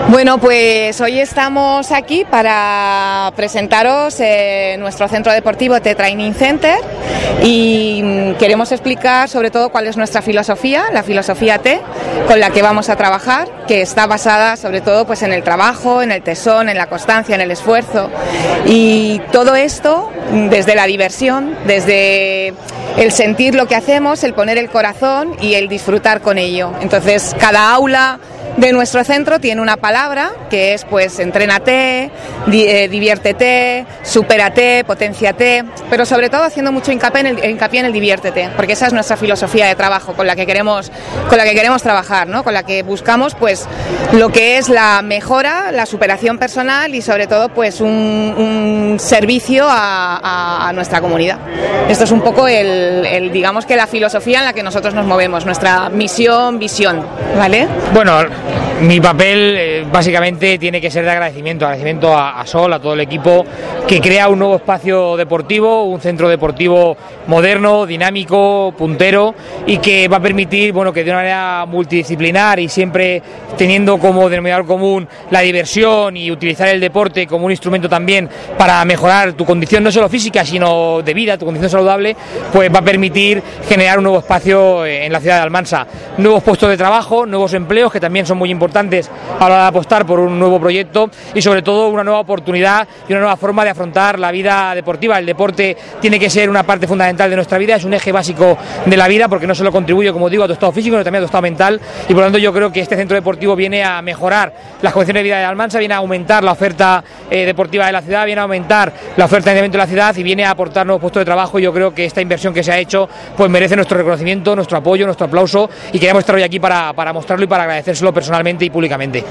Bueno, pues hoy estamos aquí para presentaros nuestro centro deportivo T Training Center y queremos explicar sobre todo cuál es nuestra filosofía, la filosofía T, con la que vamos a trabajar, que está basada sobre todo pues en el trabajo, en el tesón, en la constancia, en el esfuerzo, y todo esto desde la diversión, desde el sentir lo que hacemos, el poner el corazón y el disfrutar con ello. Entonces, cada aula de nuestro centro tiene una palabra que es pues entrénate, diviértete, supérate, potenciate, pero sobre todo haciendo mucho hincapié en el diviértete, porque esa es nuestra filosofía de trabajo con la que queremos trabajar, ¿no? Con la que buscamos pues lo que es la mejora, la superación personal y sobre todo pues un servicio a nuestra comunidad. Esto es un poco digamos que la filosofía en la que nosotros nos movemos, nuestra misión, visión, ¿vale? Bueno, mi papel básicamente tiene que ser de agradecimiento a Sol, a todo el equipo que crea un nuevo espacio deportivo, un centro deportivo moderno, dinámico, puntero y que va a permitir, bueno, que de una manera multidisciplinar y siempre teniendo como denominador común la diversión y utilizar el deporte como un instrumento también para mejorar tu condición no solo física sino de vida, tu condición saludable, pues va a permitir generar un nuevo espacio en la ciudad de Almansa, nuevos puestos de trabajo, nuevos empleos que también son muy importantes a la hora de apostar por un nuevo proyecto y sobre todo una nueva oportunidad y una nueva forma de afrontar la vida deportiva. El deporte tiene que ser una parte fundamental de nuestra vida, es un eje básico de la vida porque no solo contribuye, como digo, a tu estado físico, sino también a tu estado mental y por lo tanto yo creo que este centro deportivo viene a mejorar las condiciones de vida de Almansa, viene a aumentar la oferta deportiva de la ciudad, viene a aumentar la oferta de evento de la ciudad y viene a aportar nuevos puestos de trabajo y yo creo que esta inversión que se ha hecho pues merece nuestro reconocimiento, nuestro apoyo, nuestro aplauso y queremos estar hoy aquí para mostrarlo y para agradecérselo personalmente y públicamente.